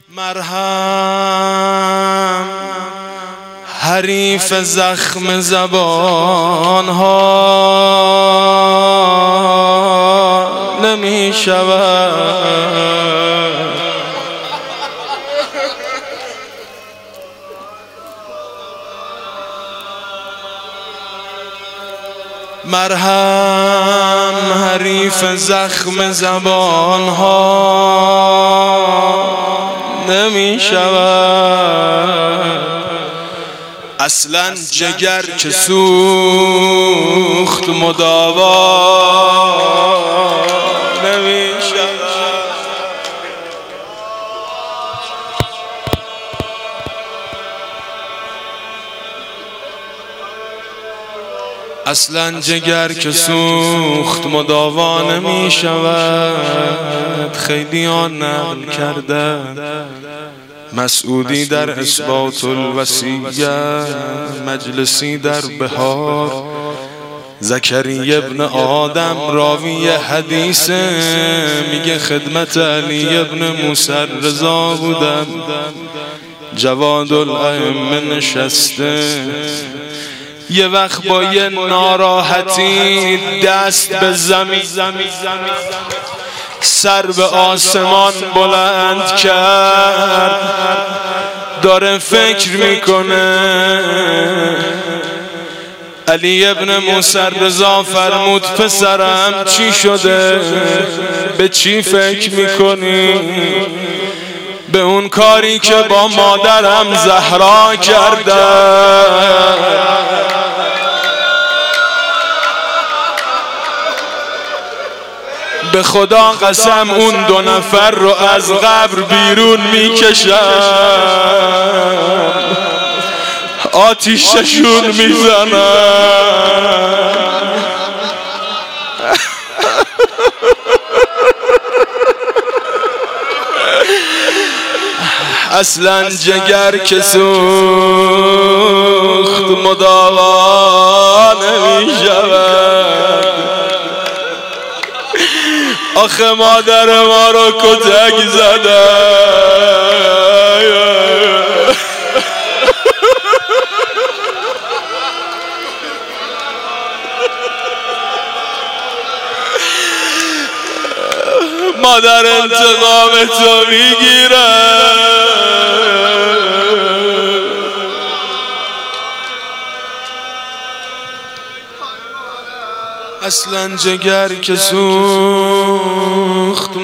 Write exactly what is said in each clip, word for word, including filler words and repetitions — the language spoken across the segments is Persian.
مرهم حریف زخم زبان ها نمی شود. مرهم حریف زخم زبان ها نمی شود. اصلا جگر که سوخت مداوا نمی شود. اصلا جگر که سوخت مداوا نمی شود. خیلی آن نقل کرده مسعودی در اثبات الوصیه، مجلسی در بهار، زکریا ابن آدم راوی حدیث، میگه خدمت علی ابن موسی رضا بودم، جواد الائمه نشسته. یه وقت با یه ناراحتی دست به زمین، سر به آسمان بلند کرد، داره فکر میکنه. علی ابن موسی رضا فرمود پسرم چی شده؟ به چی فکر میکنی؟ به اون کاری که با مادرم زهرا کرده. به خدا قسم اون دو نفر رو از قبر بیرون میکشم، آتیششون میزنم. اصلا جگر که سوخت مداوا نمی شود. آخه مادر ما رو کتک زده. مادر انتقام تو میگیره. اصلا جگر که سوخت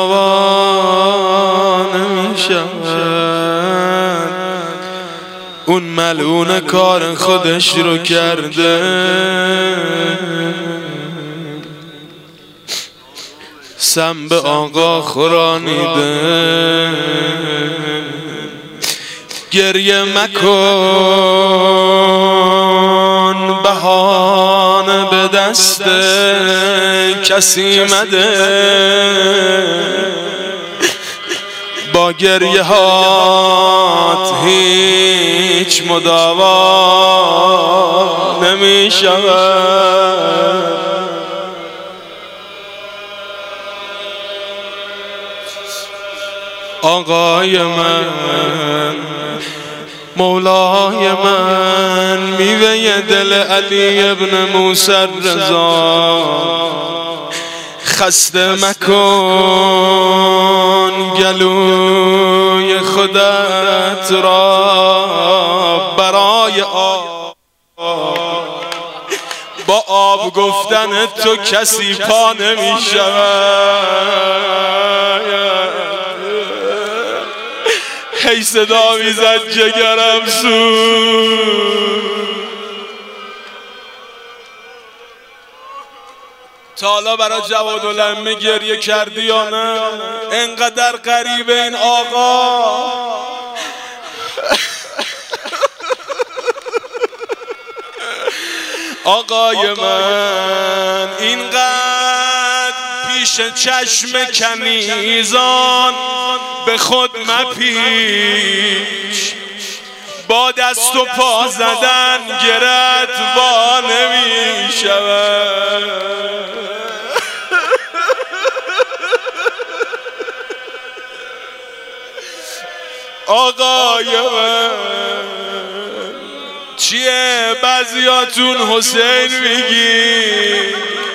مداوا نمی شود. اون ملعون کار خودش رو کرده. سم به آقا خورانیده. گریه مکن بهانه به دست کسی مده. با گریه هات هیچ مداوا نمی شود. آقای من، مولای من، میوه دل علی ابن موسی رضا، خسته مکن گلوی خودت را برای آب. با آب گفتن تو کسی پا نمی شود. هی صدا میزد جگرم سوخت. تا حالا برای جواد الائمه گریه کردی یا نه؟ انقدر غریب این آقا. آقای من، اینقدر پیش چشم کنیزان به خود مپیچ. با دست و پا زدن گرت وا نمی شود. آقای من چیه بعضیاتون حسین میگی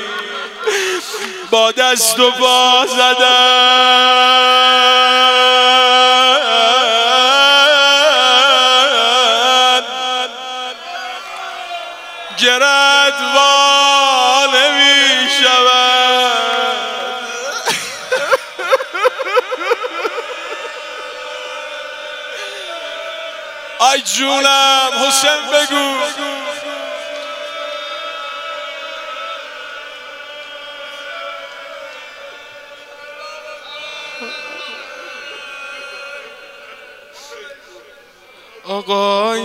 با دست و پا زدن گردوانه می شود ای جونم حسین بگو آقای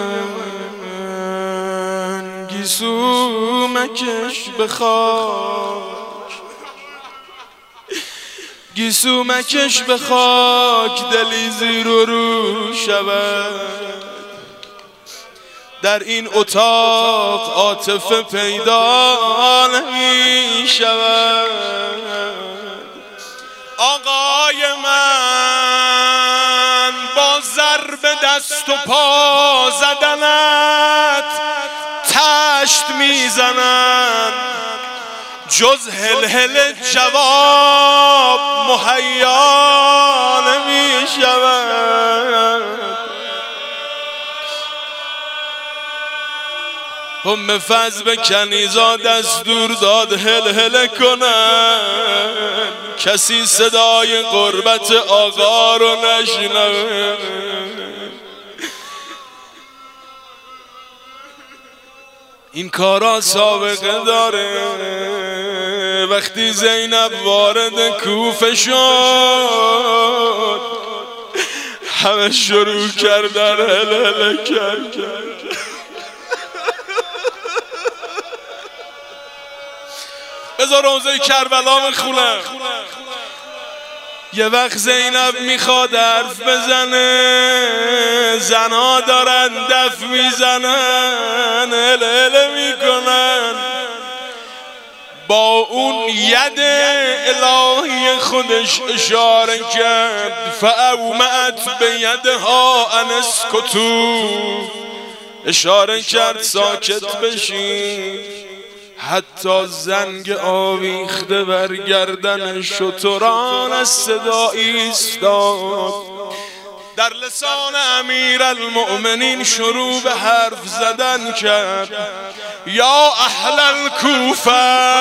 من گیسو مکش به خاک گیسو مکش به خاک دلی زیر و رو شود در این اتاق عاطفه پیدا نمی شود آقای من با ضرب دست و پا زدنت تشت میزنن جز هلهل جواب مهیا نمی شود ام فضل کنیزا دستور داد هلهله کنن کسی صدای قربت آقا رو نشنوه این کارا سابقه داره وقتی زینب وارد کوفه شد همه شروع کردن هلهله کرد بذار روزه کربلا میخونم یه وقت زینب میخواد حرف بزنه زنها دارن دف میزنن هلهله میکنن با اون ید الهی خودش اشاره کرد فاومأت به یدها ان اسکتوا اشاره کرد ساکت بشین حتی زنگ آویخته بر گردن شتران از صدا ایستاد در لسان امیرالمؤمنین شروع به حرف زدن کرد یا اهل الکوفه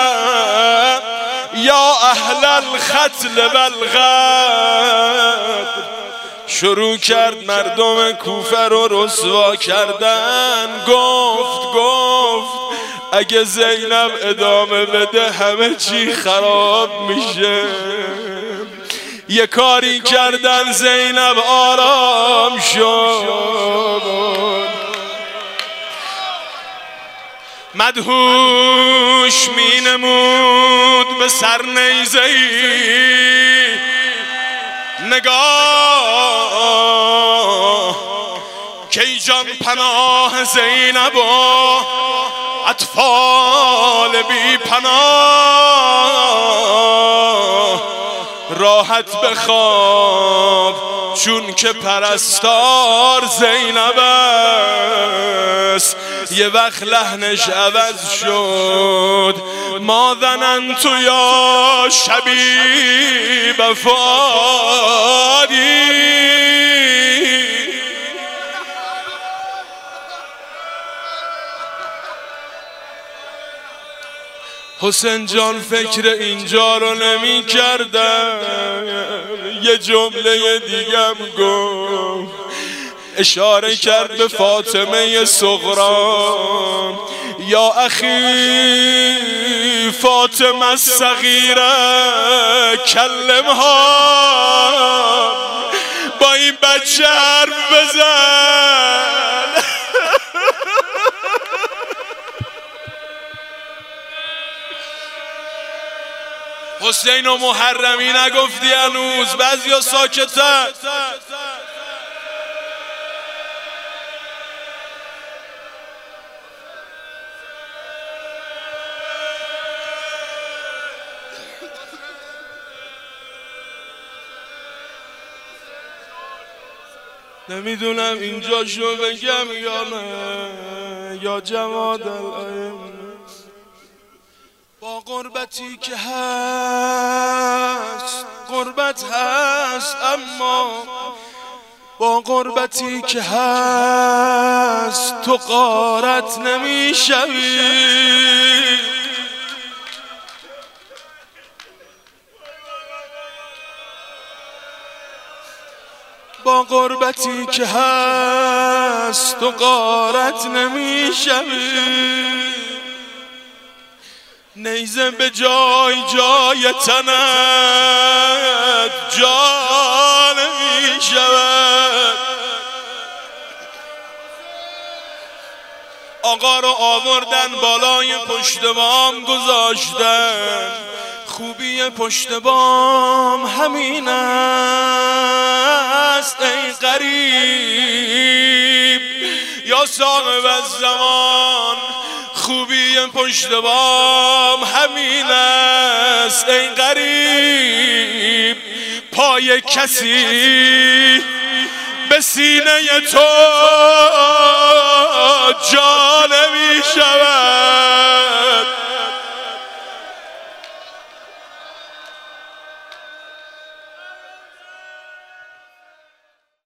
یا اهل الختل والغدر شروع کرد مردم کوفه رو رسوا کردن گفت گفت اگه زینب ادامه بده همه چی خراب میشه یه کاری کردن زینب آرام شد مدهوش مینمود به سر نیزه‌ای نگاه کی جان پناه زینب و اطفال بی پناه راحت بخواب چون که پرستار زینب است یه وقت لحنش عوض شد ما ظننت یا شبیب فؤادی حسین جان فکر اینجا رو نمی کردم یه جمله دیگم گفت اشاره کرد به فاطمه صغرا یا اخی فاطمه الصغیره کلمها با این بچه حرف بزن حسین و محرمی نگفتی هنوز بعضیا ساکتن نمیدونم اینجا شو بگم یا نه یا جواد الائم. با غربتی که هست غربت هست، اما با غربتی که هست تو غارت نمیشوی. با غربتی که هست تو غارت نمیشوی. نیزه به جای جای تنت جا نمیشود. آقا رو آوردن بالای پشت بام گذاشتن. خوبی پشت بام همین است ای غریب یا صاحب الزمان. خوبی پشت بام همین است ای غریب. پای کسی به سینه تو جا نمی شود.